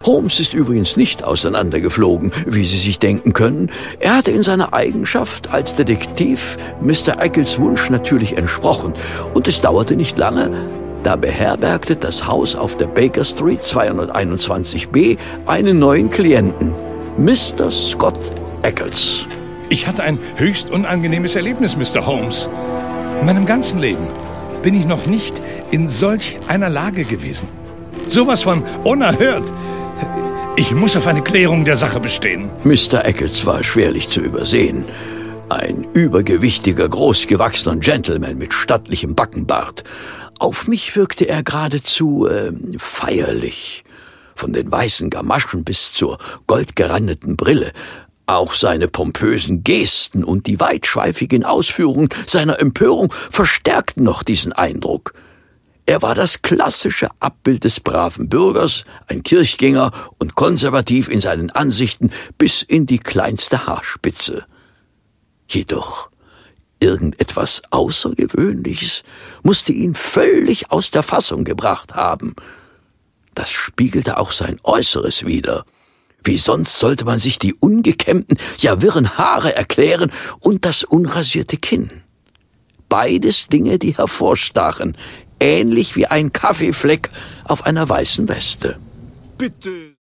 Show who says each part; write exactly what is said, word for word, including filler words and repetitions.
Speaker 1: Holmes ist übrigens nicht auseinandergeflogen, wie Sie sich denken können. Er hatte in seiner Eigenschaft als Detektiv Mister Eccles Wunsch natürlich entsprochen. Und es dauerte nicht lange, da beherbergte das Haus auf der Baker Street zweihunderteinundzwanzig b einen neuen Klienten, Mister Scott Eccles.
Speaker 2: Ich hatte ein höchst unangenehmes Erlebnis, Mister Holmes. In meinem ganzen Leben bin ich noch nicht in solch einer Lage gewesen. Sowas von unerhört. Ich muss auf eine Klärung der Sache bestehen.
Speaker 1: Mister Eccles war schwerlich zu übersehen. Ein übergewichtiger, großgewachsener Gentleman mit stattlichem Backenbart. Auf mich wirkte er geradezu äh, feierlich. Von den weißen Gamaschen bis zur goldgerandeten Brille. Auch seine pompösen Gesten und die weitschweifigen Ausführungen seiner Empörung verstärkten noch diesen Eindruck. Er war das klassische Abbild des braven Bürgers, ein Kirchgänger und konservativ in seinen Ansichten bis in die kleinste Haarspitze. Jedoch irgendetwas Außergewöhnliches musste ihn völlig aus der Fassung gebracht haben. Das spiegelte auch sein Äußeres wider. Wie sonst sollte man sich die ungekämmten, ja wirren Haare erklären und das unrasierte Kinn? Beides Dinge, die hervorstachen, ähnlich wie ein Kaffeefleck auf einer weißen Weste.
Speaker 2: Bitte.